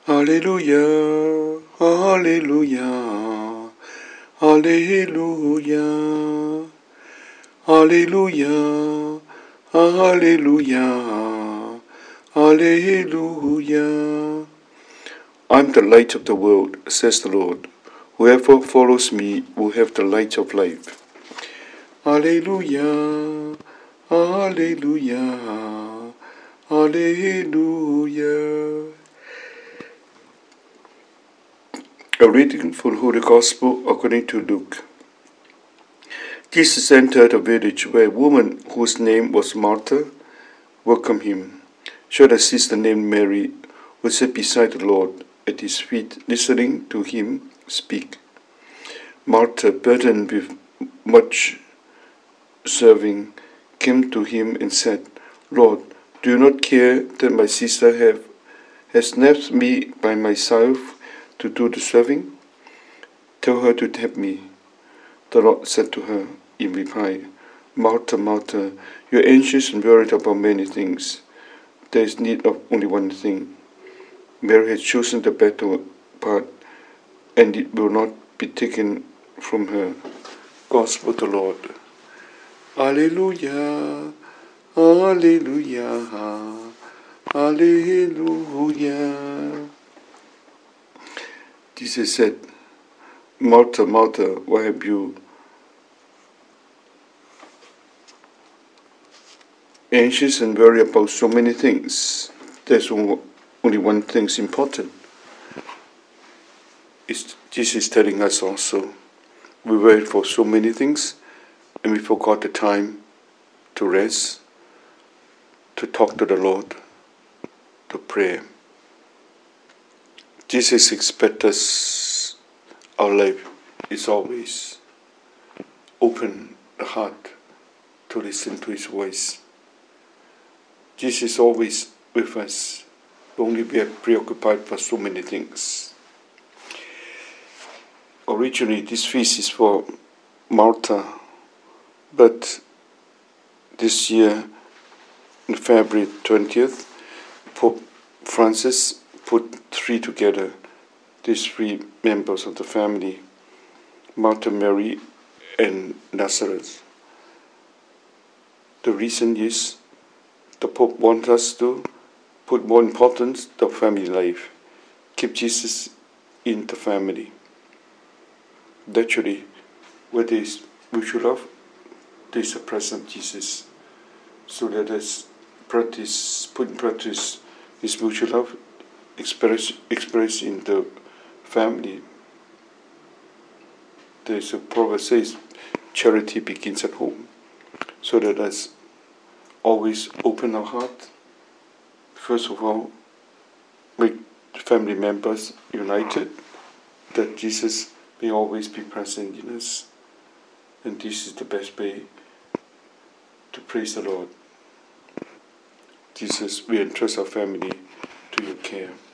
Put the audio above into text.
Hallelujah, hallelujah, hallelujah, hallelujah, hallelujah, hallelujah. I'm the light of the world, says the Lord. Whoever follows me will have the light of life. Hallelujah, hallelujah, hallelujah. A reading from the Holy Gospel according to Luke. Jesus entered a village where a woman whose name was Martha welcomed him. She had a sister named Mary who sat beside the Lord at his feet, listening to him speak. Martha, burdened with much serving, came to him and said, Lord, do you not care that my sister has left me by myself to do the serving? Tell her to help me. The Lord said to her in reply, Martha, Martha, you are anxious and worried about many things. There is need of only one thing. Mary has chosen the better part, and it will not be taken from her. Gospel of the Lord. Alleluia, alleluia, alleluia. Jesus said, Martha, Martha, why have you anxious and worried about so many things? There's only one thing important. Jesus is telling us also, we worried for so many things and we forgot the time to rest, to talk to the Lord, to pray. Jesus expects us, our life is always open the heart to listen to His voice. Jesus is always with us, only we are preoccupied for so many things. Originally, this feast is for Martha, but this year, on February 20th, Pope Francis put three together, these three members of the family, Martha, Mary, and Lazarus. The reason is the Pope wants us to put more importance to family life, keep Jesus in the family. Naturally, where there is mutual love, there is a present Jesus. So let us put in practice this mutual love, express in the family. There is a proverb says, charity begins at home. So let us always open our heart. First of all, make family members united, that Jesus may always be present in us. And this is the best way to praise the Lord. Jesus, we entrust our family to your care.